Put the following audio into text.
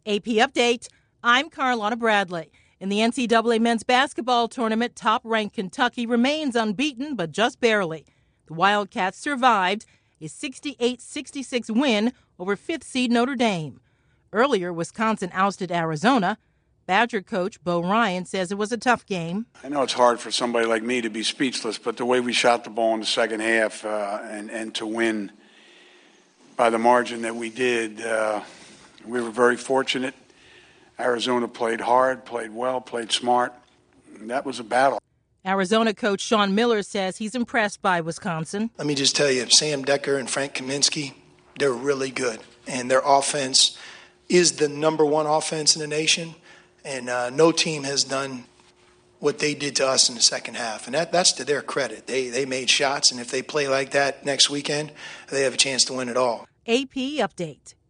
AP Update, I'm Carlotta Bradley. In the NCAA men's basketball tournament, top-ranked Kentucky remains unbeaten, but just barely. The Wildcats survived a 68-66 win over 5th seed Notre Dame. Earlier, Wisconsin ousted Arizona. Badger coach Bo Ryan says it was a tough game. I know it's hard for somebody like me to be speechless, but the way we shot the ball in the second half and to win by the margin that we did, we were very fortunate. Arizona played hard, played well, played smart. That was a battle. Arizona coach Sean Miller says he's impressed by Wisconsin. Let me just tell you, Sam Decker and Frank Kaminsky, they're really good. And their offense is the number one offense in the nation. And no team has done what they did to us in the second half. And that's to their credit. They made shots, and if they play like that next weekend, they have a chance to win it all. AP Update.